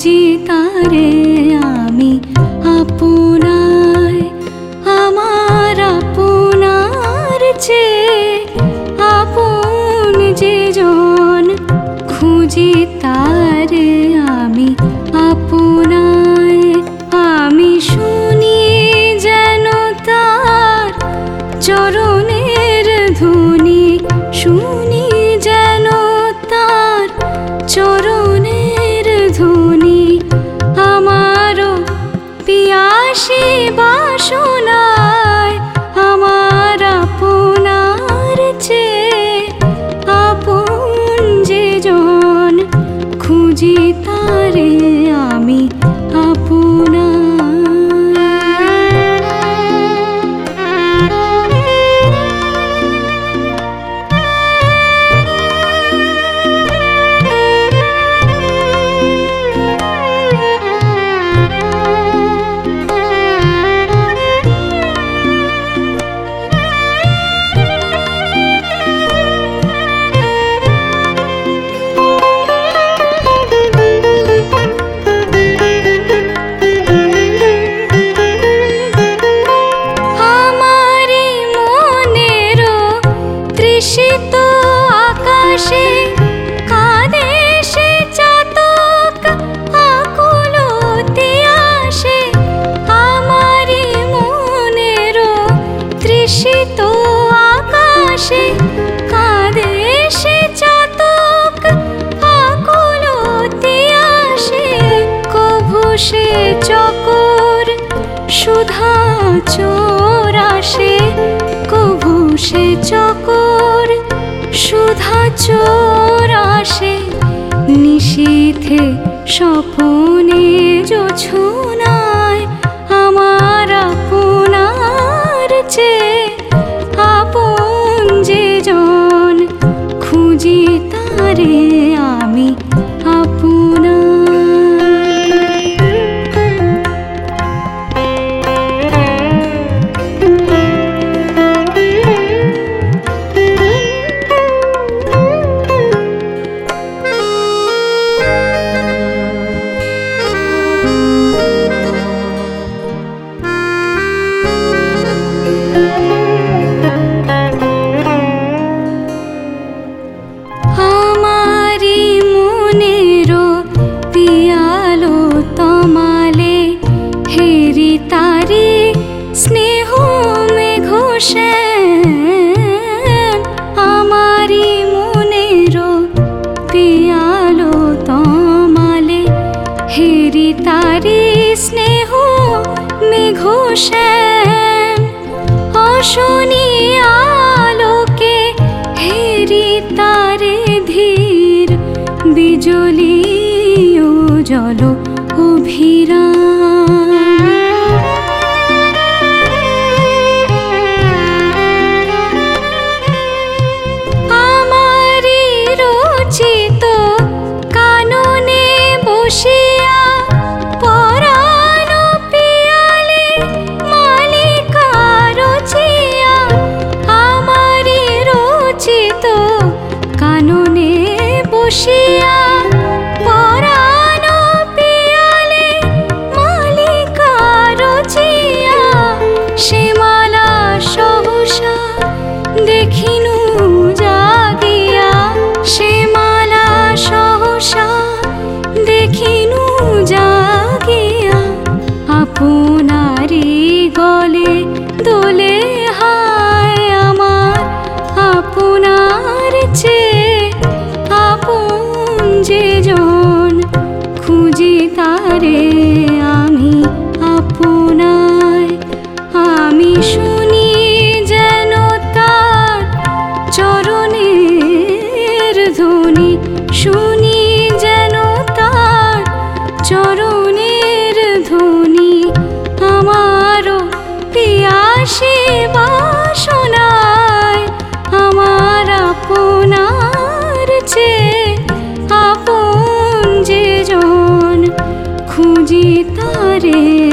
খুঁজি তারে আমি আপনায়, আমার আপনার চেয়ে আপন যে জন, খুঁজি তারে আমি আপনায়। আমি শুনি যেন তার চরণের ধ্বনি, শুনি যেন তার চরণের ধ্বনি। আমারও পিয়াসী বাসনায়, আমার আপনার চেয়ে আপন যে জন, খুঁজি তারে আমি আপনায়। তৃষিত আকাশে কাঁদে সে চাতক, আকুলতি আসে আমারি মনেরও। তৃষিত আকাশে কাঁদে সে চাতক, আকুলতি আসে। কভু সে চকর সুধা চোর আসে, কভু সে চকর সুধা চোর আসে। নিশীথে স্বপনে জোছনায়, আমার আপনার চেয়ে আপন যে জন, খুঁজি তারে আমি আপনায়। আমারি মনেরও পিয়ালো তমালে, হেরি তারি স্নেহ মেঘ শ্যাম। আমারি মনেরও পিয়ালো তমালে, হেরি তারি স্নেহ মেঘ শ্যাম। অশনি আলোকে হেরি তারে ধীর, বিজলি ও জল অভিরাম। আমারি রচিত কাননে বসিয়া, পরাণ পিয়ালে মালিকা রচিয়া। আমারি রচিত কাননে বসিয়া, পরাণ পিয়ালে মালিকা রচিয়া। সে মালা সহসা দেখিনু জাগিয়া, সে মালা সহসা দেখিনু জাগিয়া। আপনারি গলে দোলে হায়, আমার আপনার চেয়ে আপন যে জন, খুঁজি তারে আমি আপনায়। আমি শুনি যেন তার চরণের ধ্বনি, শুনি যেন তার চরণের ধ্বনি। আমারও পিয়াসী বাসনায়, আমার আপনার চেয়ে আপন যে জন, খুঁজি তারে